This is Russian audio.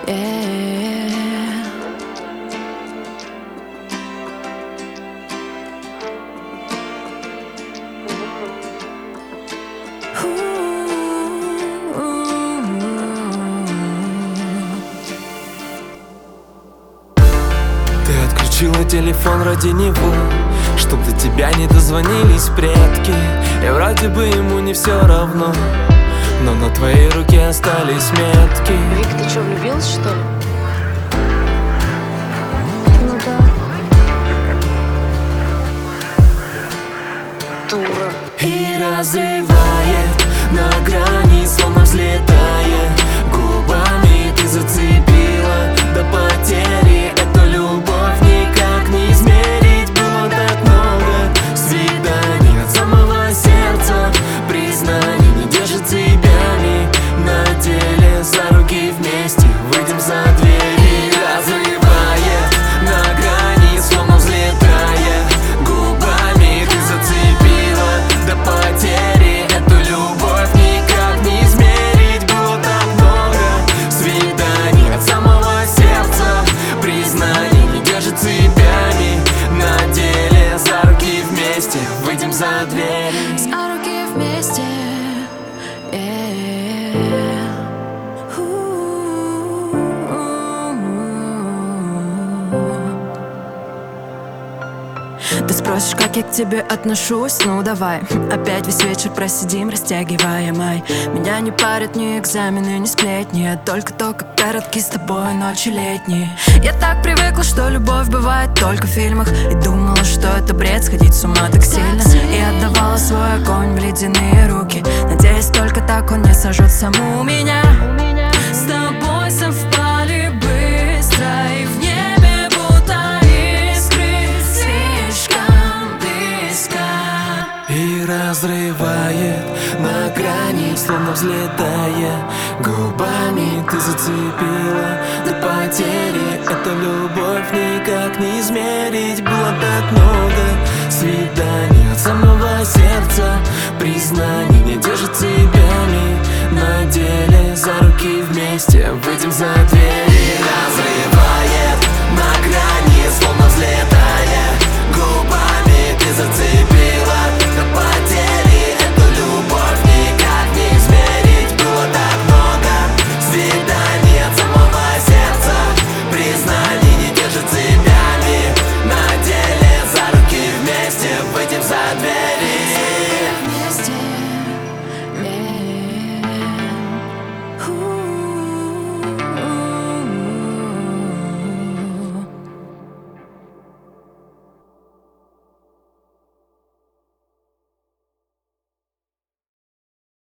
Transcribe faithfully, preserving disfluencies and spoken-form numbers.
Отключила телефон ради него, чтоб до тебя не дозвонились предки. И вроде бы ему не все равно, но на твоей руке остались метки. Вик, ты что, влюбилась, что ли? Ну да. Дура. И разрывает на грани, словно взлетая. Губами ты зацепила до потери. Эту любовь никак не измерить. Было так много свиданий от самого сердца. Признаний не держит цепями. На деле за руки вместе выйдем за дверь. И разрывает на грани, словно взлетая. Губами ты зацепила до потери. Эту любовь никак не измерить. Было так много свиданий от самого сердца. Признаний не держит цепями. На деле за руки вместе выйдем за дверь. За руки вместе, yeah. Ты спросишь, как я к тебе отношусь? Ну давай, опять весь вечер просидим, растягивая май. Меня не парят ни экзамены, ни сплетни, а только то, как короткие с тобой ночи летние. Я так привыкла, что любовь бывает только в фильмах, и думала, что это бред сходить с ума так сильно. И отдавала свой огонь в ледяные руки, надеясь, только так он не сожжет саму меня. С тобой совпали быстро, и в небе будто искры слишком близко. И разрывает на грани, словно взлетая. Губами ты зацепила до потери. Эту любовь никак не измерить. Было так много свиданий от самого сердца. Признаний не держит цепями. На деле за руки вместе выйдем за дверь. И разрывает на грани, словно взлетая. Губами ты зацепила